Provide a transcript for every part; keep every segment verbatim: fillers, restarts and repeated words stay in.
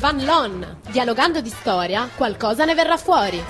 Fan Lon. Dialogando di storia, qualcosa ne verrà fuori.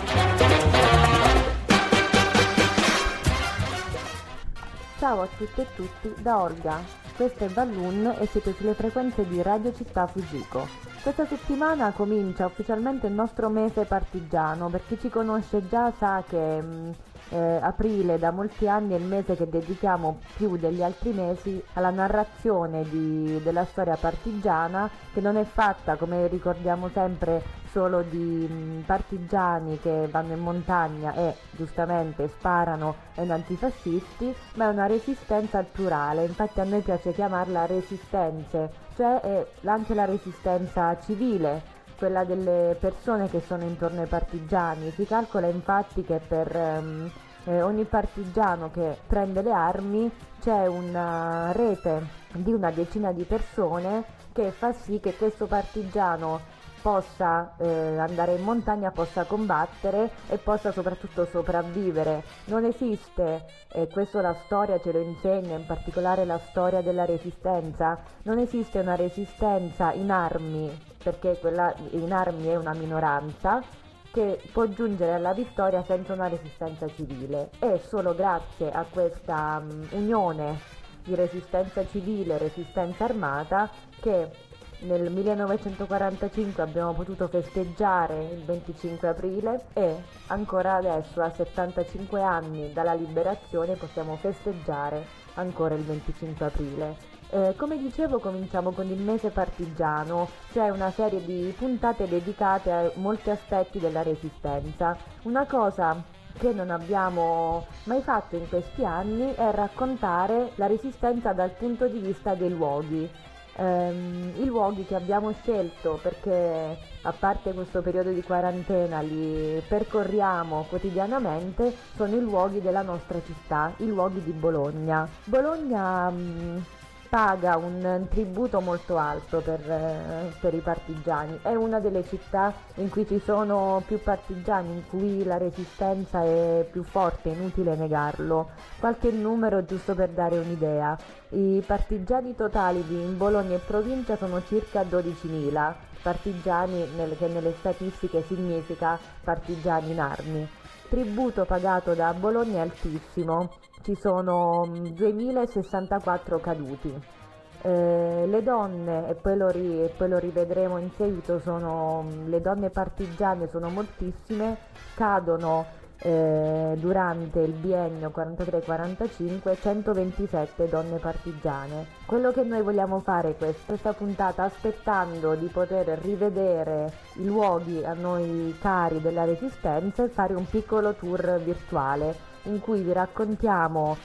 Ciao a tutte e tutti da Olga. Questo è Balloon e siete sulle frequenze di Radio Città Fujiko. Questa settimana comincia ufficialmente il nostro mese partigiano. Per chi ci conosce già sa che mh, eh, aprile da molti anni è il mese che dedichiamo più degli altri mesi alla narrazione di, della storia partigiana, che non è fatta, come ricordiamo sempre, solo di mh, partigiani che vanno in montagna e giustamente sparano ai antifascisti, ma è una resistenza al plurale. Infatti a noi piace chiamarla resistenze, cioè è anche la resistenza civile, quella delle persone che sono intorno ai partigiani. Si calcola infatti che per um, eh, ogni partigiano che prende le armi c'è una rete di una decina di persone che fa sì che questo partigiano possa eh, andare in montagna, possa combattere e possa soprattutto sopravvivere. Non esiste, e questo la storia ce lo insegna, in particolare la storia della resistenza, non esiste una resistenza in armi, perché quella in armi è una minoranza, che può giungere alla vittoria senza una resistenza civile. È solo grazie a questa um, unione di resistenza civile e resistenza armata che nel millenovecentoquarantacinque abbiamo potuto festeggiare il venticinque aprile e ancora adesso, a settantacinque anni dalla liberazione, possiamo festeggiare ancora il venticinque aprile. Eh, come dicevo, cominciamo con il mese partigiano, cioè una serie di puntate dedicate a molti aspetti della resistenza. Una cosa che non abbiamo mai fatto in questi anni è raccontare la resistenza dal punto di vista dei luoghi. Um, i luoghi che abbiamo scelto, perché a parte questo periodo di quarantena li percorriamo quotidianamente, sono i luoghi della nostra città, i luoghi di Bologna. Bologna um, paga un tributo molto alto per, eh, per i partigiani, è una delle città in cui ci sono più partigiani, in cui la resistenza è più forte, inutile negarlo. Qualche numero giusto per dare un'idea: i partigiani totali di in Bologna e provincia sono circa dodicimila partigiani, nel, che nelle statistiche significa partigiani in armi. Tributo pagato da Bologna è altissimo, ci sono duemilasessantaquattro caduti. Eh, le donne, e poi, lo ri, e poi lo rivedremo in seguito, sono, le donne partigiane sono moltissime, cadono eh, durante il biennio quarantatré quarantacinque centoventisette donne partigiane. Quello che noi vogliamo fare questa, questa puntata, aspettando di poter rivedere i luoghi a noi cari della resistenza, è fare un piccolo tour virtuale in cui vi raccontiamo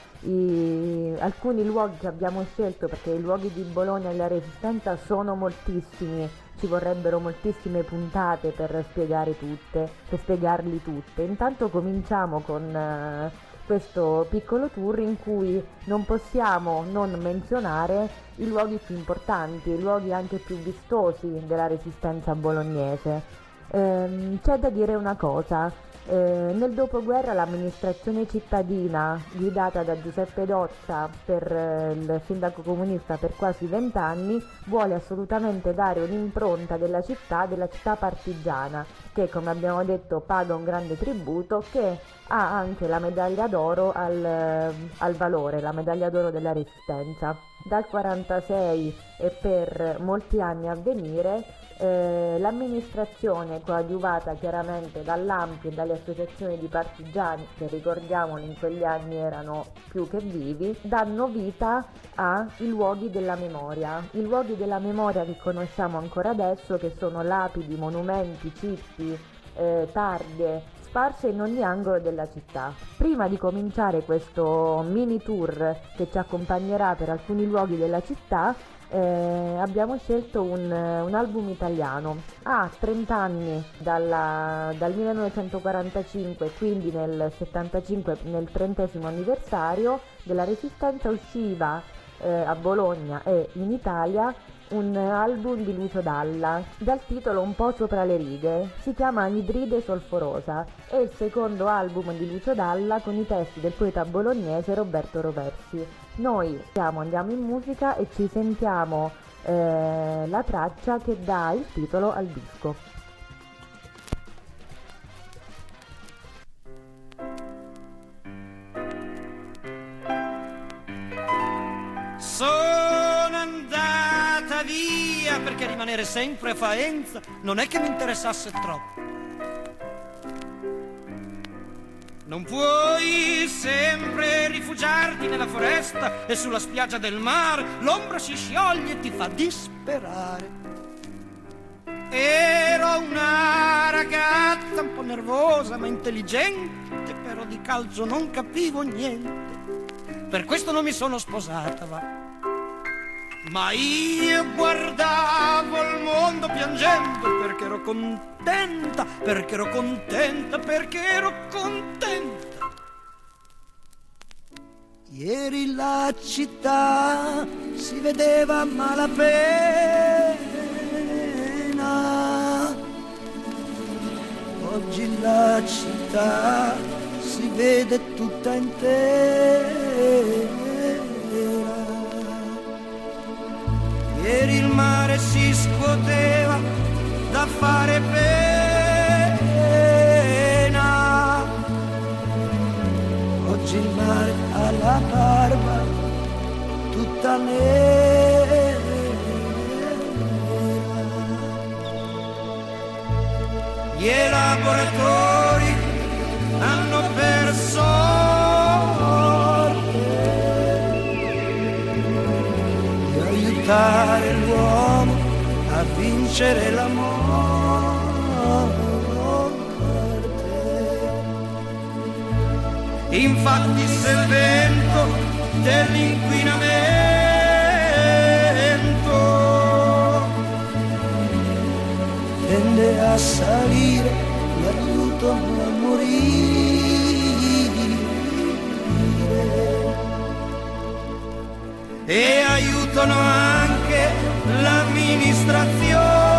i, alcuni luoghi che abbiamo scelto, perché i luoghi di Bologna e la resistenza sono moltissimi, ci vorrebbero moltissime puntate per spiegare tutte, per spiegarli tutte. Intanto cominciamo con uh, questo piccolo tour in cui non possiamo non menzionare i luoghi più importanti, i luoghi anche più vistosi della resistenza bolognese. Ehm, c'è da dire una cosa. Eh, nel dopoguerra l'amministrazione cittadina, guidata da Giuseppe Dozza, per eh, il sindaco comunista per quasi vent'anni, vuole assolutamente dare un'impronta della città, della città partigiana, che, come abbiamo detto, paga un grande tributo, che ha anche la medaglia d'oro al, al valore, la medaglia d'oro della resistenza. Dal quarantasei e per molti anni a venire eh, l'amministrazione, coadiuvata chiaramente dall'A M P e dalle associazioni di partigiani, che ricordiamolo in quegli anni erano più che vivi, danno vita ai luoghi della memoria, i luoghi della memoria che conosciamo ancora adesso, che sono lapidi, monumenti, cippi, eh, targhe sparse in ogni angolo della città. Prima di cominciare questo mini tour che ci accompagnerà per alcuni luoghi della città, eh, abbiamo scelto un, un album italiano. Ha trenta anni dalla, dal millenovecentoquarantacinque, quindi nel settantacinque, nel trentesimo anniversario della Resistenza, usciva eh, a Bologna e in Italia un album di Lucio Dalla, dal titolo un po' sopra le righe. Si chiama Anidride solforosa, è il secondo album di Lucio Dalla con i testi del poeta bolognese Roberto Roversi. Noi siamo, andiamo in musica e ci sentiamo eh, la traccia che dà il titolo al disco. Sono andata via perché rimanere sempre a Faenza non è che mi interessasse troppo. Non puoi sempre rifugiarti nella foresta e sulla spiaggia del mare, l'ombra si scioglie e ti fa disperare. Ero una ragazza un po' nervosa ma intelligente, però di calcio non capivo niente. Per questo non mi sono sposata, va. Ma io guardavo il mondo piangendo perché ero contenta, perché ero contenta, perché ero contenta. Ieri la città si vedeva a malapena, oggi la città si vede tutta intera. Ieri il mare si scuoteva da fare pena, oggi il mare ha la barba tutta nera. Gli elaboratori hanno perso aiutare l'uomo a vincere la morte. Infatti se il vento dell'inquinamento tende a salire, l'aiuto a morire. E aiutano anche l'amministrazione,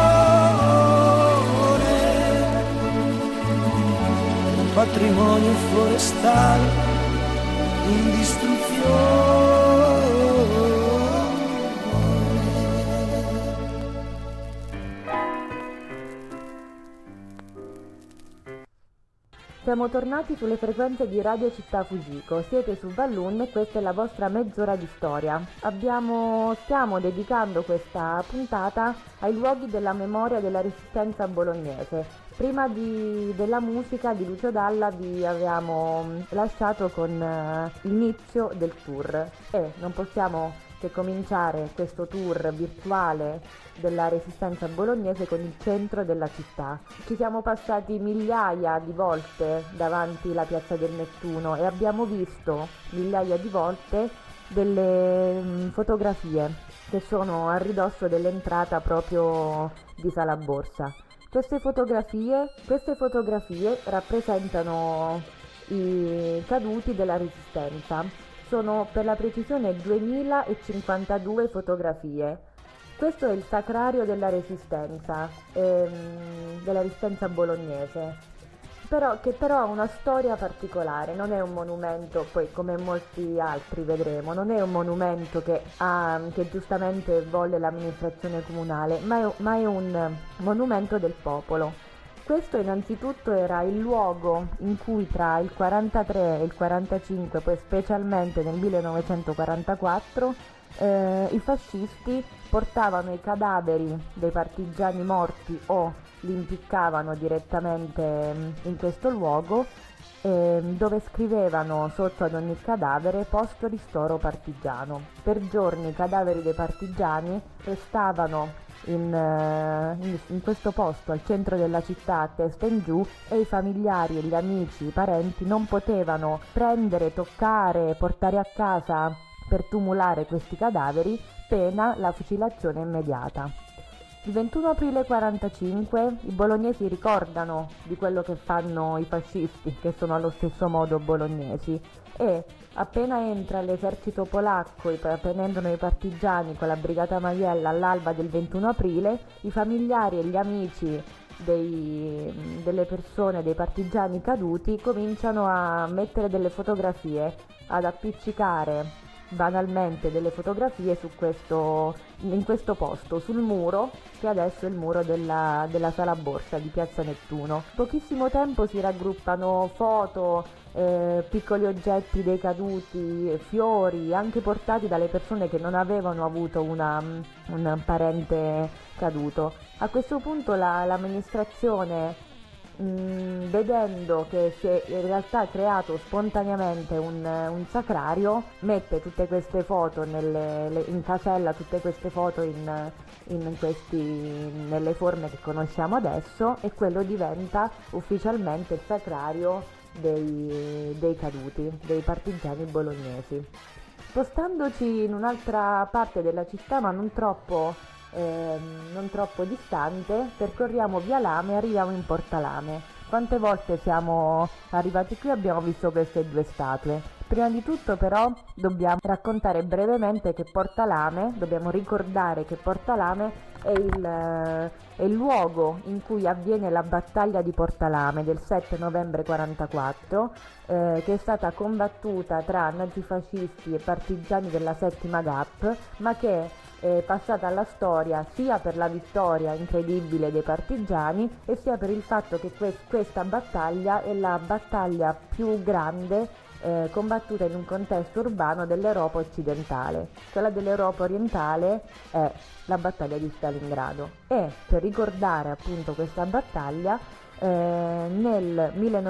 un patrimonio forestale in distruzione. Siamo tornati sulle frequenze di Radio Città Fujiko, siete su Balloon e questa è la vostra mezz'ora di storia. Abbiamo, stiamo dedicando questa puntata ai luoghi della memoria della resistenza bolognese. Prima di, della musica di Lucio Dalla vi avevamo lasciato con uh, l'inizio del tour e non possiamo che cominciare questo tour virtuale della resistenza bolognese con il centro della città. Ci siamo passati migliaia di volte davanti alla piazza del Nettuno e abbiamo visto migliaia di volte delle mh, fotografie che sono a ridosso dell'entrata proprio di Sala Borsa. Queste fotografie, queste fotografie rappresentano i caduti della resistenza. Sono per la precisione duemilacinquantadue fotografie. Questo è il sacrario della resistenza, ehm, della resistenza bolognese, però, che però ha una storia particolare, non è un monumento, poi come molti altri vedremo, non è un monumento che, ha, che giustamente volle l'amministrazione comunale, ma è, ma è un monumento del popolo. Questo innanzitutto era il luogo in cui tra il quarantatré e il quarantacinque, poi specialmente nel millenovecentoquarantaquattro, eh, i fascisti portavano i cadaveri dei partigiani morti o li impiccavano direttamente in questo luogo, eh, dove scrivevano sotto ad ogni cadavere posto ristoro partigiano. Per giorni i cadaveri dei partigiani restavano In, in, in questo posto al centro della città a testa in giù e i familiari, gli amici, i parenti non potevano prendere, toccare, portare a casa per tumulare questi cadaveri, pena la fucilazione immediata. Il ventuno aprile quarantacinque i bolognesi ricordano di quello che fanno i fascisti, che sono allo stesso modo bolognesi, e appena entra l'esercito polacco, appena entrano i partigiani con la brigata Maiella all'alba del ventuno aprile, i familiari e gli amici dei, delle persone, dei partigiani caduti, cominciano a mettere delle fotografie, ad appiccicare banalmente delle fotografie su questo, in questo posto, sul muro che adesso è il muro della, della Sala Borsa di Piazza Nettuno. In pochissimo tempo si raggruppano foto, eh, piccoli oggetti dei caduti, fiori, anche portati dalle persone che non avevano avuto una, un parente caduto. A questo punto la, l'amministrazione, Mm, vedendo che si è in realtà creato spontaneamente un, un sacrario, mette tutte queste foto nelle, le, incasella tutte queste foto in, in questi, nelle forme che conosciamo adesso, e quello diventa ufficialmente il sacrario dei, dei caduti, dei partigiani bolognesi. Spostandoci in un'altra parte della città, ma non troppo Eh, non troppo distante, percorriamo via Lame e arriviamo in Porta Lame. Quante volte siamo arrivati qui abbiamo visto queste due statue. Prima di tutto però dobbiamo raccontare brevemente che Porta Lame, dobbiamo ricordare che Porta Lame è il, è il luogo in cui avviene la battaglia di Porta Lame del sette novembre quarantaquattro, eh, che è stata combattuta tra nazifascisti e partigiani della settima G A P, ma che è passata alla storia sia per la vittoria incredibile dei partigiani e sia per il fatto che que- questa battaglia è la battaglia più grande eh, combattuta in un contesto urbano dell'Europa occidentale. Quella dell'Europa orientale è la battaglia di Stalingrado, e per ricordare appunto questa battaglia eh, nel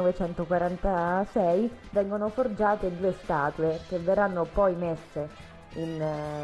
millenovecentoquarantasei vengono forgiate due statue che verranno poi messe In,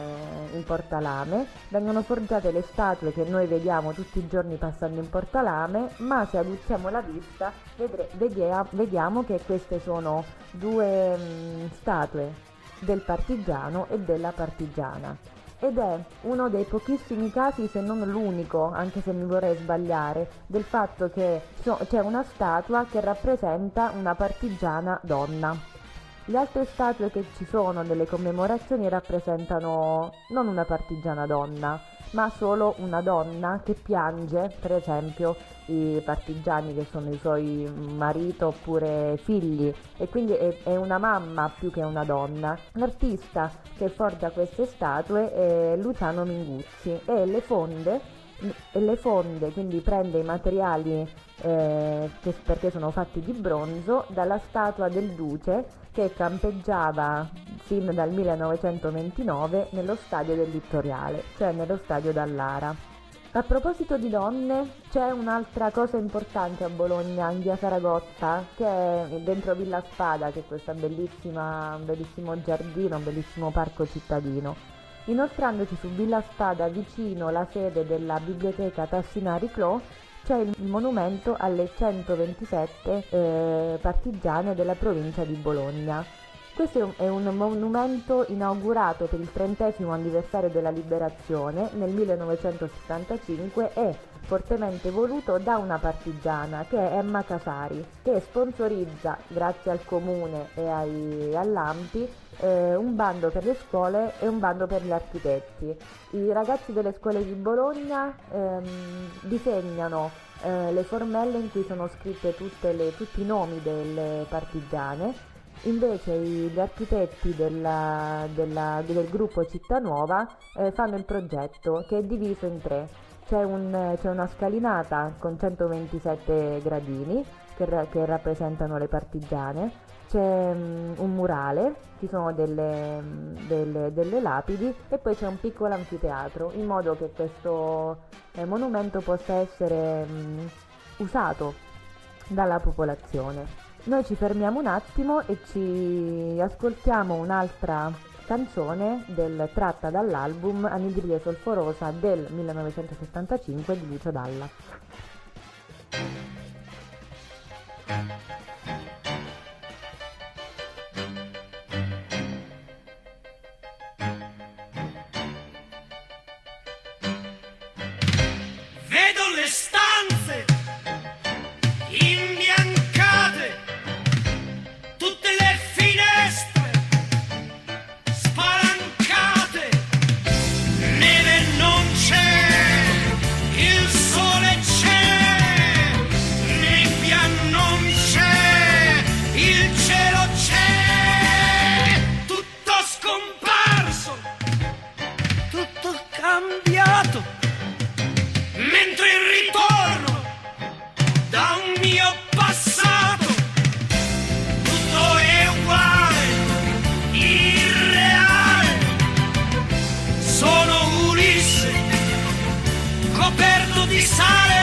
in Porta Lame. Vengono forgiate le statue che noi vediamo tutti i giorni passando in Porta Lame, ma se aduziamo la vista vedre, vedia, vediamo che queste sono due mh, statue del partigiano e della partigiana, ed è uno dei pochissimi casi, se non l'unico, anche se mi vorrei sbagliare, del fatto che so, c'è una statua che rappresenta una partigiana donna. Le altre statue che ci sono nelle commemorazioni rappresentano non una partigiana donna, ma solo una donna che piange, per esempio i partigiani che sono i suoi marito oppure figli, e quindi è, è una mamma più che una donna. L'artista che forgia queste statue è Luciano Minguzzi, e le fonde, e le fonde quindi prende i materiali eh, che, perché sono fatti di bronzo, dalla statua del Duce che campeggiava sin dal millenovecentoventinove nello stadio del Littoriale, cioè nello stadio Dallara. A proposito di donne, c'è un'altra cosa importante a Bologna, in via Saragozza, che è dentro Villa Spada, che è questo bellissimo giardino, un bellissimo parco cittadino. Inoltrandoci su Villa Spada, vicino la sede della biblioteca Tassinari Clos, c'è il monumento alle centoventisette eh, partigiane della provincia di Bologna. Questo è un monumento inaugurato per il trentesimo anniversario della liberazione nel millenovecentosettantacinque e fortemente voluto da una partigiana, che è Emma Casari, che sponsorizza, grazie al comune e ai, all'Ampi, eh, un bando per le scuole e un bando per gli architetti. I ragazzi delle scuole di Bologna ehm, disegnano eh, le formelle in cui sono scritte tutte le, tutti i nomi delle partigiane. Invece gli architetti della, della, del gruppo Città Nuova eh, fanno il progetto, che è diviso in tre. C'è, un, c'è una scalinata con centoventisette gradini che, che rappresentano le partigiane, c'è um, un murale, ci sono delle, delle, delle lapidi, e poi c'è un piccolo anfiteatro, in modo che questo eh, monumento possa essere um, usato dalla popolazione. Noi ci fermiamo un attimo e ci ascoltiamo un'altra canzone del, tratta dall'album Anidride Solforosa del millenovecentosettantacinque di Lucio Dalla. Vedo le stanze imbiancate, tutte le finestre spalancate, neve non c'è, il sole c'è, cambiato, mentre il ritorno da un mio passato tutto è uguale, irreale. Sono Ulisse coperto di sale.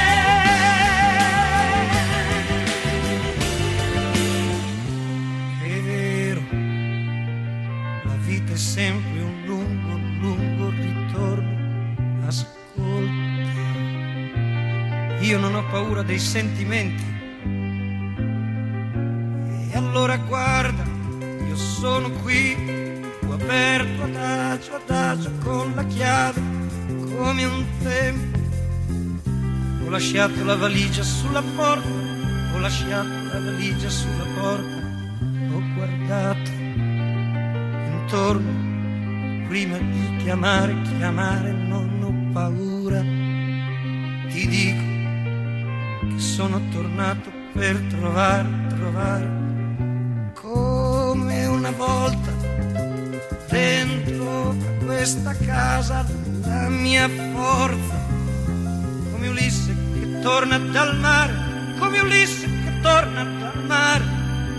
È vero, la vita è sempre un lungo, lungo ritorno. Ascolta, io non ho paura dei sentimenti. E allora guarda, io sono qui, ho aperto adagio adagio con la chiave, come un tempo. Ho lasciato la valigia sulla porta, ho lasciato la valigia sulla porta. Ho guardato intorno prima di chiamare, chiamare, non ho paura. Ti dico che sono tornato per trovare, trovare come una volta dentro a questa casa la mia forza, come Ulisse che torna dal mare, come Ulisse che torna dal mare.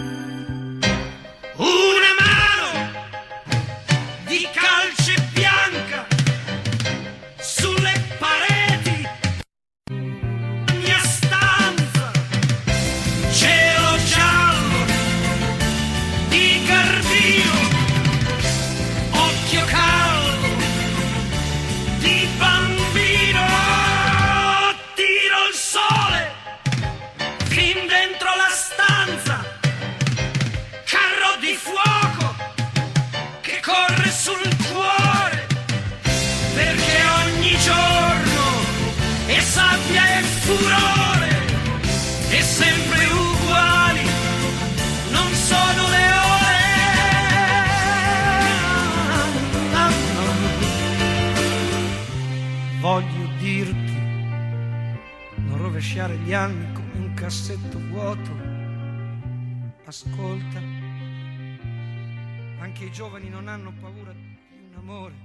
Una mano di calce bianca sulle pareti, mia stanza, cielo giallo di Garbino, occhio caldo di bambino. Tiro il sole fin dentro la stanza, carro di fuoco che corre sul cuore, perché ogni giorno è sabbia e furore, e sempre uguali non sono le ore. Voglio dirti, non rovesciare gli anni come un cassetto vuoto. Ascolta, anche i giovani non hanno paura di un amore.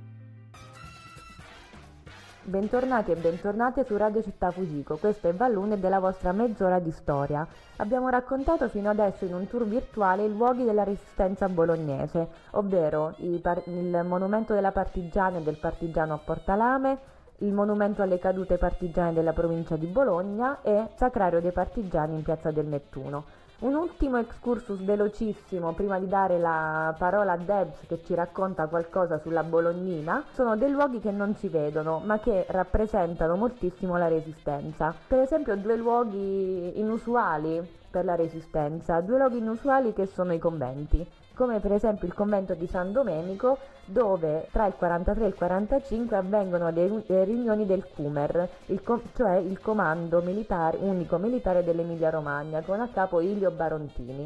Bentornati e bentornate su Radio Città Fujiko, questo è Balloon e della vostra mezz'ora di storia. Abbiamo raccontato fino adesso in un tour virtuale i luoghi della resistenza bolognese, ovvero i par- il monumento della partigiana e del partigiano a Portalame, il monumento alle cadute partigiane della provincia di Bologna e Sacrario dei Partigiani in Piazza del Nettuno. Un ultimo excursus velocissimo prima di dare la parola a Debs che ci racconta qualcosa sulla Bolognina. Sono dei luoghi che non si vedono ma che rappresentano moltissimo la resistenza. Per esempio due luoghi inusuali per la resistenza, due luoghi inusuali che sono i conventi, come per esempio il convento di San Domenico, dove tra il quarantatré e il quarantacinque avvengono le, le riunioni del Cumer, il com- cioè il comando militare, unico militare dell'Emilia Romagna, con a capo Ilio Barontini.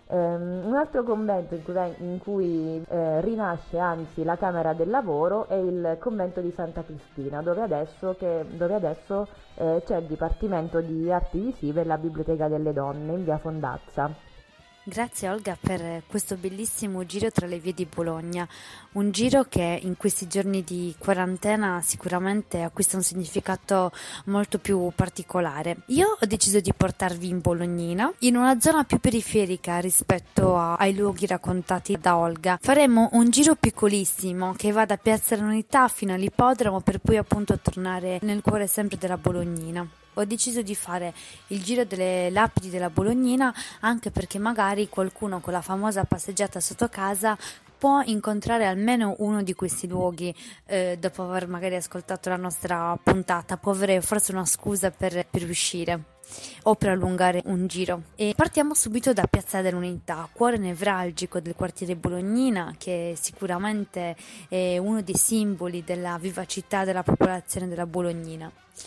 Um, un altro convento in cui, in cui eh, rinasce anzi la Camera del Lavoro è il convento di Santa Cristina, dove adesso, che, dove adesso eh, c'è il Dipartimento di Arti Visive e la Biblioteca delle Donne in via Fondazza. Grazie Olga per questo bellissimo giro tra le vie di Bologna, un giro che in questi giorni di quarantena sicuramente acquista un significato molto più particolare. Io ho deciso di portarvi in Bolognina, in una zona più periferica rispetto a, ai luoghi raccontati da Olga. Faremo un giro piccolissimo che va da Piazza dell'Unità fino all'ippodromo per poi appunto tornare nel cuore sempre della Bolognina. Ho deciso di fare il giro delle lapidi della Bolognina anche perché magari qualcuno con la famosa passeggiata sotto casa può incontrare almeno uno di questi luoghi eh, dopo aver magari ascoltato la nostra puntata, può avere forse una scusa per, per uscire o per allungare un giro. E partiamo subito da Piazza dell'Unità, cuore nevralgico del quartiere Bolognina, che sicuramente è uno dei simboli della vivacità della popolazione della Bolognina.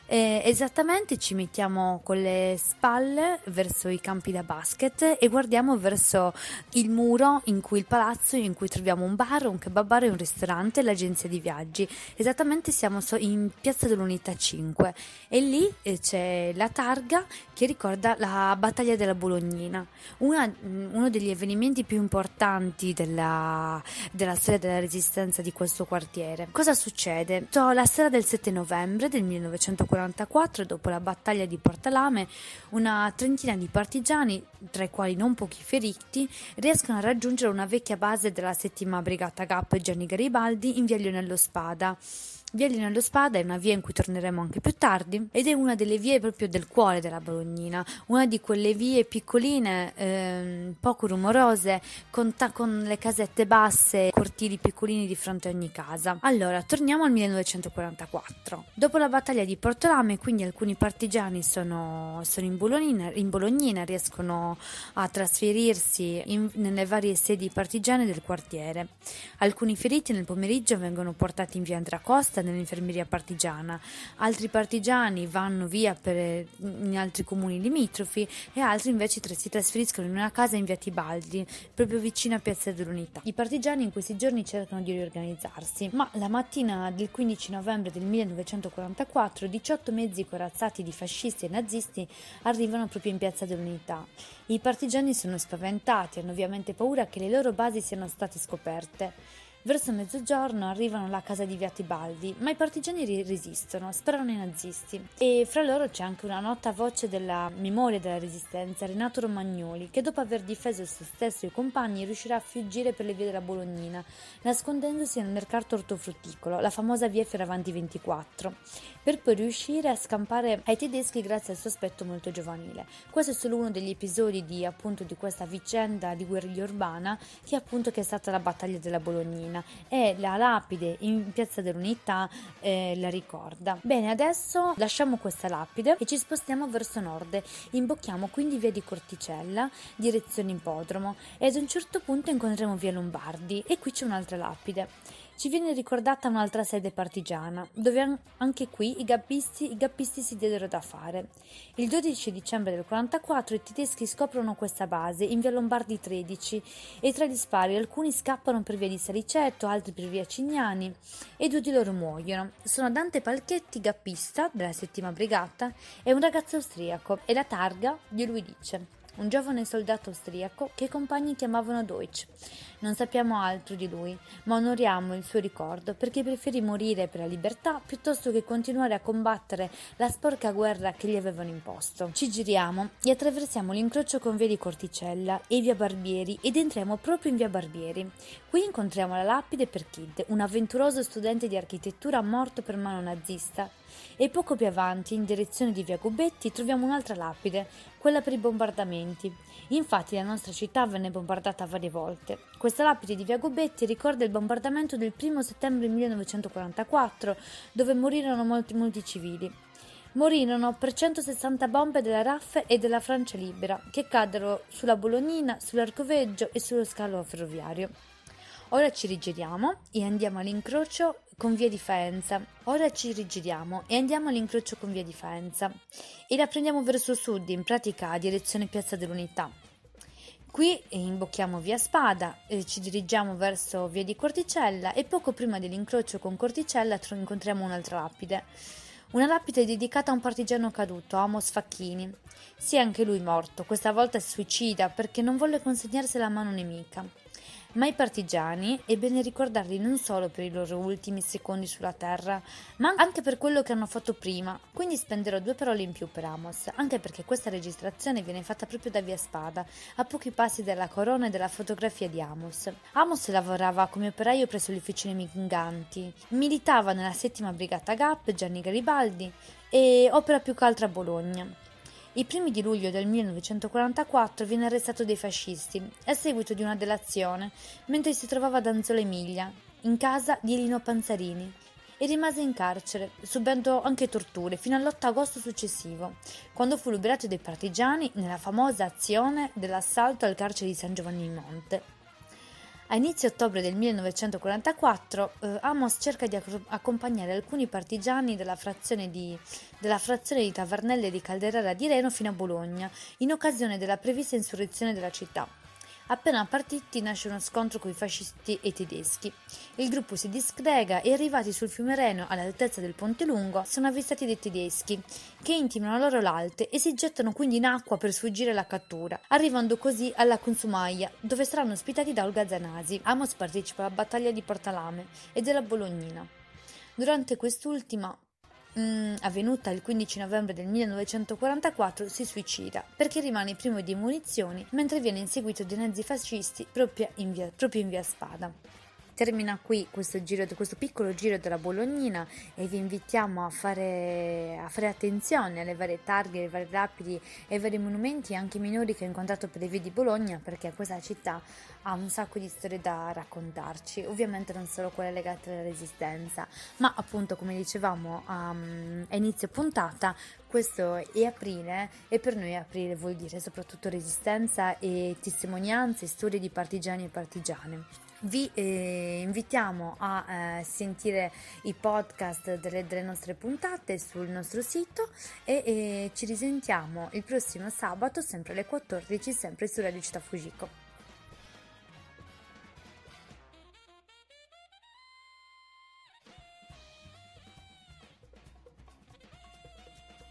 Eh, esattamente ci mettiamo con le spalle verso i campi da basket e guardiamo verso il muro in cui il palazzo in cui troviamo un bar, un kebab bar e un ristorante e l'agenzia di viaggi. Esattamente siamo so- in Piazza dell'Unità cinque e lì eh, c'è la targa che ricorda la battaglia della Bolognina, una, uno degli avvenimenti più importanti della, della storia della resistenza di questo quartiere. Cosa succede? So, la sera del sette novembre del millenovecentoquarantaquattro, dopo la battaglia di Portalame, una trentina di partigiani, tra i quali non pochi feriti, riescono a raggiungere una vecchia base della settima brigata Gap Gianni Garibaldi in via Lionello Spada. Via Lionello Spada è una via in cui torneremo anche più tardi ed è una delle vie proprio del cuore della Bolognina, una di quelle vie piccoline, ehm, poco rumorose, con, ta- con le casette basse, cortili piccolini di fronte a ogni casa. Allora, torniamo al millenovecentoquarantaquattro. Dopo la battaglia di Portolame, quindi alcuni partigiani sono, sono in, Bolognina, in Bolognina, riescono a trasferirsi in, nelle varie sedi partigiane del quartiere. Alcuni feriti nel pomeriggio vengono portati in via Andrea Costa nell'infermeria partigiana, altri partigiani vanno via per, in altri comuni limitrofi e altri invece si trasferiscono in una casa in via Tibaldi, proprio vicino a Piazza dell'Unità. I partigiani in questi giorni cercano di riorganizzarsi, ma la mattina del quindici novembre del millenovecentoquarantaquattro diciotto mezzi corazzati di fascisti e nazisti arrivano proprio in Piazza dell'Unità. I partigiani sono spaventati, hanno ovviamente paura che le loro basi siano state scoperte. Verso mezzogiorno arrivano alla casa di via Tibaldi, ma i partigiani resistono, sparano i nazisti. E fra loro c'è anche una nota voce della memoria della resistenza, Renato Romagnoli, che dopo aver difeso se stesso e i compagni riuscirà a fuggire per le vie della Bolognina, nascondendosi nel mercato ortofrutticolo, la famosa via Fioravanti ventiquattro, per poi riuscire a scampare ai tedeschi grazie al suo aspetto molto giovanile. Questo è solo uno degli episodi di, appunto, di questa vicenda di guerriglia urbana che appunto che è stata la battaglia della Bolognina. E la lapide in Piazza dell'Unità eh, la ricorda. Bene, adesso lasciamo questa lapide e ci spostiamo verso nord, imbocchiamo quindi via di Corticella, direzione Ippodromo, e ad un certo punto incontriamo via Lombardi e qui c'è un'altra lapide. Ci viene ricordata un'altra sede partigiana, dove anche qui i gappisti, i gappisti si diedero da fare. Il dodici dicembre del quarantaquattro i tedeschi scoprono questa base in via Lombardi tredici e tra gli spari alcuni scappano per via di Saliceto, altri per via Cignani e due di loro muoiono. Sono Dante Palchetti, gappista della settima brigata, e un ragazzo austriaco, e la targa di lui dice: un giovane soldato austriaco che i compagni chiamavano Deutsch. Non sappiamo altro di lui, ma onoriamo il suo ricordo perché preferì morire per la libertà piuttosto che continuare a combattere la sporca guerra che gli avevano imposto. Ci giriamo e attraversiamo l'incrocio con via di Corticella e via Barbieri ed entriamo proprio in via Barbieri. Qui incontriamo la lapide per Kid, un avventuroso studente di architettura morto per mano nazista. E poco più avanti, in direzione di via Gobetti, troviamo un'altra lapide, quella per i bombardamenti. Infatti la nostra città venne bombardata varie volte. Questa lapide di via Gobetti ricorda il bombardamento del primo settembre millenovecentoquarantaquattro, dove morirono molti, molti civili. Morirono per centosessanta bombe della R A F e della Francia Libera, che caddero sulla Bolognina, sull'Arcoveggio e sullo scalo ferroviario. Ora ci rigiriamo e andiamo all'incrocio con via di Faenza. Ora ci rigiriamo e andiamo all'incrocio con via di Faenza e la prendiamo verso sud, in pratica a direzione Piazza dell'Unità. Qui imbocchiamo via Spada, e ci dirigiamo verso via di Corticella e poco prima dell'incrocio con Corticella incontriamo un'altra lapide. Una lapide dedicata a un partigiano caduto, Amos Facchini. Sì, anche lui morto, questa volta si suicida perché non volle consegnarsi alla mano nemica. Ma i partigiani è bene ricordarli non solo per i loro ultimi secondi sulla terra, ma anche per quello che hanno fatto prima. Quindi spenderò due parole in più per Amos, anche perché questa registrazione viene fatta proprio da via Spada, a pochi passi dalla corona e della fotografia di Amos. Amos lavorava come operaio presso le officine Minganti, militava nella settima brigata Gap Gianni Garibaldi e opera più che altro a Bologna. I primi di luglio del millenovecentoquarantaquattro viene arrestato dai fascisti a seguito di una delazione mentre si trovava ad Anzola Emilia, in casa di Elino Panzarini, e rimase in carcere, subendo anche torture fino all'otto agosto successivo, quando fu liberato dai partigiani nella famosa azione dell'assalto al carcere di San Giovanni in Monte. A inizio ottobre del millenovecentoquarantaquattro eh, Amos cerca di acc- accompagnare alcuni partigiani della frazione di, della frazione di Tavernelle di Calderara di Reno fino a Bologna, in occasione della prevista insurrezione della città. Appena partiti nasce uno scontro con i fascisti e i tedeschi. Il gruppo si disgrega e arrivati sul fiume Reno all'altezza del Ponte Lungo sono avvistati dai tedeschi che intimano loro l'alte e si gettano quindi in acqua per sfuggire alla cattura, arrivando così alla Consumaia dove saranno ospitati da Olga Zanasi. Amos partecipa alla battaglia di Portalame e della Bolognina. Durante quest'ultima Mm, avvenuta il quindici novembre del millenovecentoquarantaquattro, si suicida perché rimane privo di munizioni mentre viene inseguito dai nazifascisti proprio in via, proprio in via Spada. Termina qui questo, giro, questo piccolo giro della Bolognina e vi invitiamo a fare, a fare attenzione alle varie targhe, ai vari lapidi e ai vari monumenti anche minori che ho incontrato per le vie di Bologna, perché questa città ha un sacco di storie da raccontarci, ovviamente non solo quelle legate alla Resistenza, ma appunto come dicevamo um, a inizio puntata, questo è aprile e per noi aprile vuol dire soprattutto Resistenza e testimonianze, storie di partigiani e partigiane. Vi eh, invitiamo a eh, sentire i podcast delle, delle nostre puntate sul nostro sito e eh, ci risentiamo il prossimo sabato sempre alle quattordici, sempre su Radio Città Fujiko.